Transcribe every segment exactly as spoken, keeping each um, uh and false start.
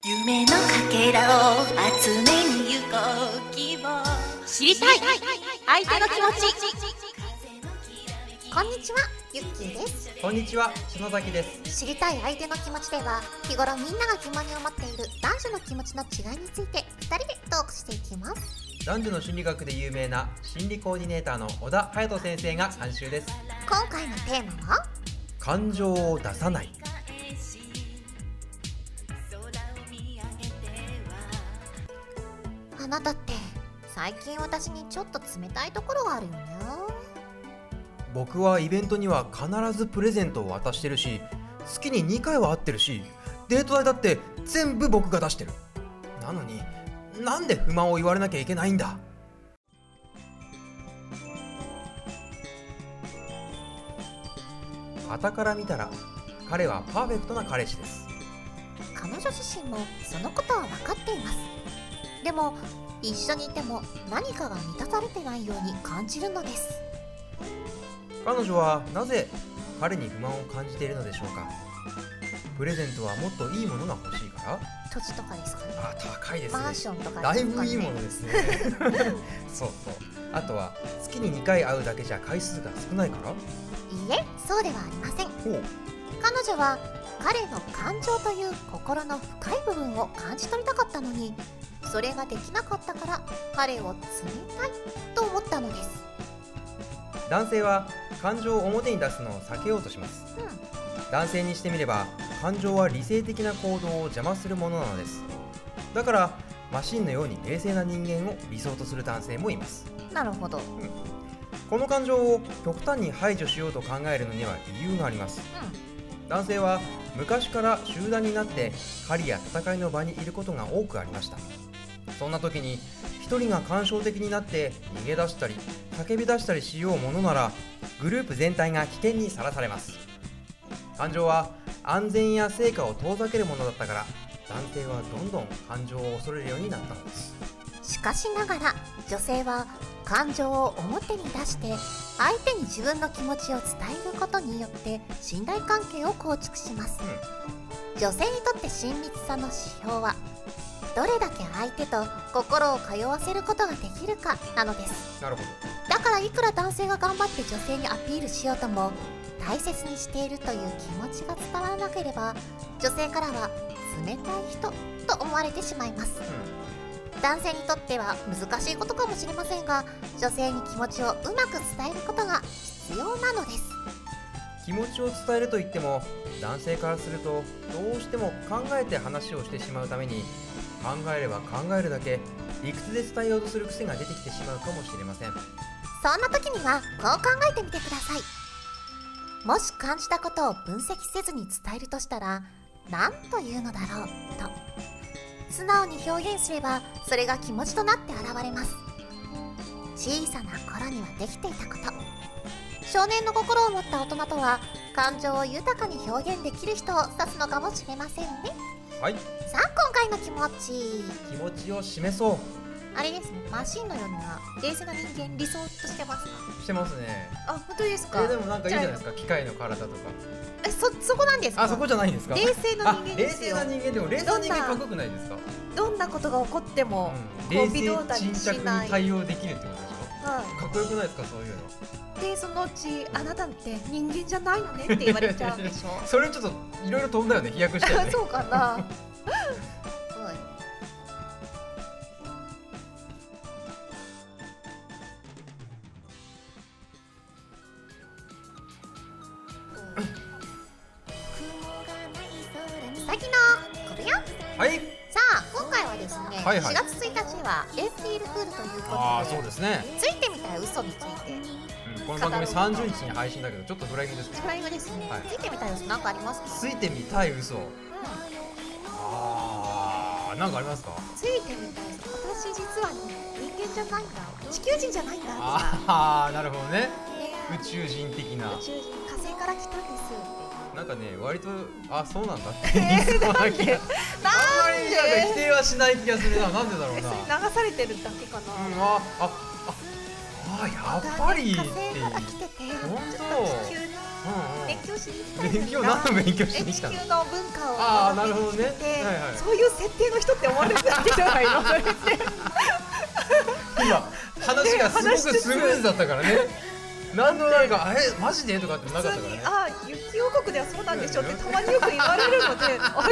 夢のかけらを集めに行こう希望知りたい相手の気持ち。 こんにちは、ゆっきーです。 こんにちは、篠崎です。 知りたい相手の気持ちでは、日頃みんなが疑問に思っている男女の気持ちの違いについてふたりでトークしていきます。 男女の心理学で有名な心理コーディネーターの小田隼人先生が監修です。 今回のテーマは感情を出さない。 あなたって最近私にちょっと冷たいところがあるよね。 僕はイベントには必ずプレゼントを渡してるし、月ににかいは会ってるし、デート代だって全部僕が出してる。なのになんで不満を言われなきゃいけないんだ。傍から見たら彼はパーフェクトな彼氏です。 彼女自身もそのことは分かっています。でも一緒にいても何かが満たされてないように感じるのです。 彼女はなぜ彼に不満を感じているのでしょうか。プレゼントはもっといいものが欲しいから。 土地とかですかね。 あ、高いですね。 マンションとか、 だいぶいいものですねそうそう。あとは月ににかい会うだけじゃ回数が少ないから。 いいえ、そうではありません。 ほう。 彼女は彼の感情という心の深い部分を感じ取りたかったのに、それができなかったから彼を冷たいと思ったのです。 男性は感情を表に出すのを避けようとします、 うん、 男性にしてみれば感情は理性的な行動を邪魔するものなのです。だからマシンのように冷静な人間を理想とする男性もいます。 なるほど、うん、 この感情を極端に排除しようと考えるのには理由があります、うん、男性は昔から集団になって狩りや戦いの場にいることが多くありました。そんな時に一人が感傷的になって逃げ出したり叫び出したりしようものなら、グループ全体が危険にさらされます。感情は安全や成果を遠ざけるものだったから、男性はどんどん感情を恐れるようになったのです。 しかしながら女性は感情を表に出して相手に自分の気持ちを伝えることによって信頼関係を構築します、うん、女性にとって親密さの指標はどれだけ相手と心を通わせることができるかなのです。 なるほど。 だからいくら男性が頑張って女性にアピールしようとも、大切にしているという気持ちが伝わらなければ女性からは冷たい人と思われてしまいます、うん、男性にとっては難しいことかもしれませんが、女性に気持ちをうまく伝えることが必要なのです。 気持ちを伝えるといっても、男性からするとどうしても考えて話をしてしまうために、考えれば考えるだけ理屈で伝えようとする癖が出てきてしまうかもしれません。 そんな時にはこう考えてみてください。もし感じたことを分析せずに伝えるとしたら何というのだろうと、素直に表現すればそれが気持ちとなって現れます。小さな頃にはできていたこと、少年の心を持った大人とは感情を豊かに表現できる人を指すのかもしれませんね。 はい。 さあ今回の気持ち気持ちを示そう。 あれですね、マシンのような冷静な人間理想としてますか？ してますね。 あ、本当ですか？ えでもなんかいいじゃないですか、機械の体とか。 え、そ、そこなんですか？ あ、そこじゃないんですか？ 冷静な人間ですよ。 冷静な人間でも冷静な人間かっこよくないですか？ どんなことが起こっても、 うん、冷静沈着に対応できるってことでしょ？はい。かっこよくないですか、そういうの。 で、そのうちあなたって人間じゃないのねって言われちゃうんでしょ？ それちょっといろいろ飛んだよね、飛躍したよね。 そうかな。先のこれよ。 はい。 さあ今回はですね、 はいはい、 しがつついたちはエイプリルフールということで、 ああそうですね、 ついてみたい嘘について、 うん、この番組さんじゅうにちに配信だけどちょっとフライングですね。 フライングですね、はい、ついてみたい嘘なんかありますか？ ついてみたい嘘、うん、ああなんかありますか？ ついてみたい嘘、私実は、ね、人間じゃないんだ、地球人じゃないんだ。 ああなるほどね、ね、宇宙人的な、 宇宙人、火星から来たんですよ。 なんかね、割とあそうなんだって言いそうな気が、あんまりなんか否定はしない気がするな。なんでだろうな。 流されてるだけかな。 うん、ああああやっぱりっていう。 火星から来てて、 本当。 地球うんうん、 勉強しに来たんだ勉強何の勉強しに来たの？ 地球の文化をああなるほどね、 で、 はいはい、 そういう設定の人って思われてたんじゃないの？それって今話がすごくスムーズだったからね何のなんかえマジでとかってなかったからね。 ああ雪王国ではそうなんでしょってたまによく言われるのであれ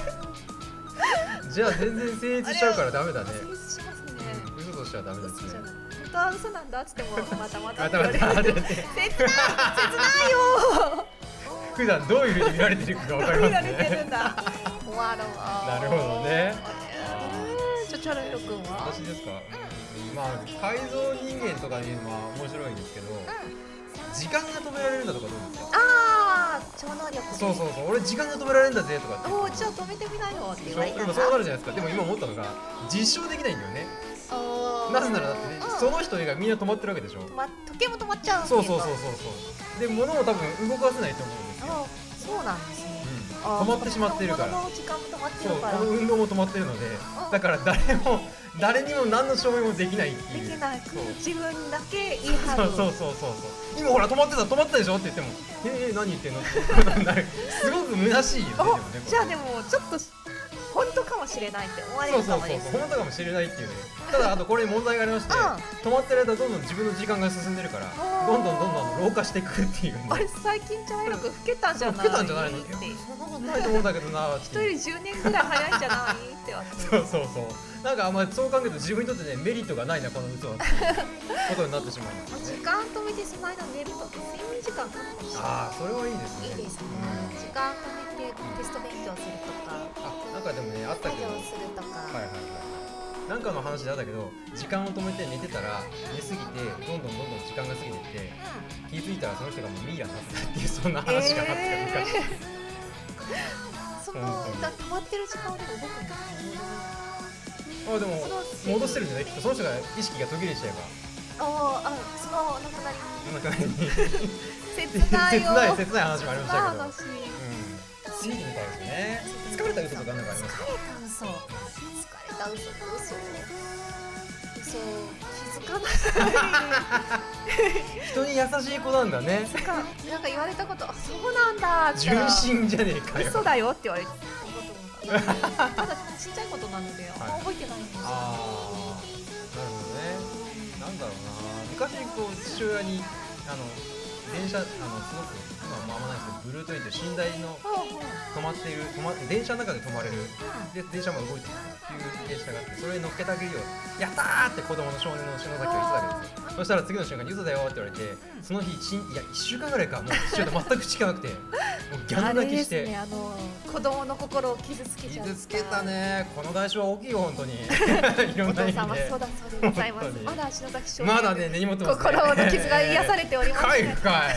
じゃあ全然成立しちゃうからダメだね。 成立しますね、 うん、嘘としてはダメですね。 本当は嘘なんだっつってもまたまたまたまたって言われる。切ない切ないよ普段どういう風に見られてるかが分かります見られてるねんだ終わるわ。 なるほどね。 ちょチャライロ君は私ですか、うん、まあ改造人間とかいうのは面白いんですけど、時間が止められるんだとかどうですか？ ああ超能力。 そうそうそう俺時間が止められるんだぜとかっておおじゃあ止めてみないよって言われたら今そうなるじゃないですか。でも今思ったのが実証できないんだよね。なぜならだってね、 うん、 その人以外みんな止まってるわけでしょ。 ま、時計も止まっちゃう。 そうそうそうそうそうで物も多分動かせないと思うんですよ。 あそうなんですね、 うん、止まってしまっているから。 物の時間も止まってそうるからこの運動も止まってるので、だから誰も誰にも何の証明もできないっていう。 できないそう自分だけ言い張る。 そうそうそうそうそう今ほら止まってた止まったでしょって言ってもえー、何言ってんのってことになるすごく虚しいよね。でもねじゃあでもちょっと本当かもしれないって思われそうそうるかもです。 そうそう本当かもしれないっていうね。ただあとこれに問題がありまして、 うん止まってる間どんどん自分の時間が進んでるからどんどんどんどん老化していくっていうね。 あれ最近チャライロ君老けたんじゃない？ 老けたんじゃないの？いってやそんなことないと思うんだけどなっていう。 人よりじゅうねんぐらい早いんじゃないって私そうそうそうなんかあんまりそう考えると自分にとってねメリットがないなこの嘘はっていうことになってしまうんですよね。 時間止めてその間寝ると睡眠時間確保してああそれはいいですね。 いいですね、時間止めてテスト勉強するとかあなんかでもねあった作けど業するとか、 はいはいはいなんかの話であったけど時間を止めて寝てたら寝すぎてどんどんどんどん時間が過ぎてって気づいたらその人がもうミイラになってたっていうそんな話があった昔、 えー、そのだ止まってる時間でも動くんですね。 あでも戻してるんじゃないきっとその人が意識が途切れちゃえばああその亡くなりそんな感じに切ないよ切ない切ない話もありましたけど、 話うん、過ぎてみたいですね。疲れた嘘とかなんかありますか？ 疲れた嘘疲れた嘘嘘嘘気づかない人に優しい子なんだね。 なんかなんか言われたことあそうなんだって純真じゃねえかよ。 嘘だよって言われてただちっちゃいことなので、あんま覚えてないんですよ。 ああなるほどね。なんだろうな昔こう父親にあの電車あのすごく今はあんまないですけどブルートインって寝台の止まっている止ま電車の中で止まれるで電車も動いてるっていう電車があってそれに乗っけてあげるよやったーって子供の少年の篠崎が言ってたわけですよ。そしたら次の瞬間に嘘だよって言われてその日いやいっしゅうかんぐらいかもう父親と全く口聞かなくてもうギャン泣きして、 ね、あの子供の心を傷つけちゃった。 傷つけたね。この代償は大きいよ本当にいろんな意味で。 お父様そうだそうでございます。まだ篠崎少年まだね根に持ってますね。 心の傷が癒されております、ね。 深い深い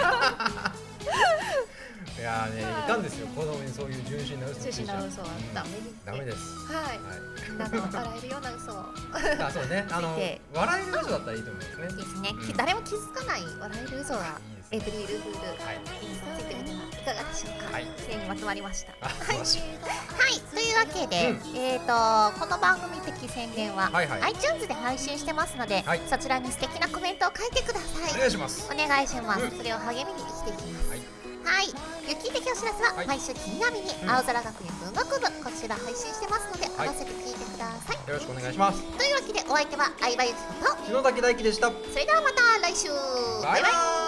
いやーね、いたんですよ、子供にそういう純真な嘘をついちゃう。 純真な嘘はダメです、ね、 ダメです。 はい。みんなの笑えるような嘘を。 あ、そうね。あの笑える嘘だったらいいと思いますね。 ですね。うん、誰も気づかない笑える嘘はエブリルフール、はい、ついてみてはいかがでしょうか。はい。せいにまとまりました。はい。はい。というわけで、うん、えっとこの番組的宣伝は、はいはい、iTunes で配信してますので、はい、そちらに素敵なコメントを書いてください。 お願いします。 お願いします。うん、それを励みに生きていきます。はい。はい、雪的お知らせは毎週金曜日に青空学園文学部、こちら配信してますので合わせて聞いてください。 よろしくお願いします。 というわけでお相手は相葉由紀子と篠崎大輝でした。 それではまた来週。 バイバイ。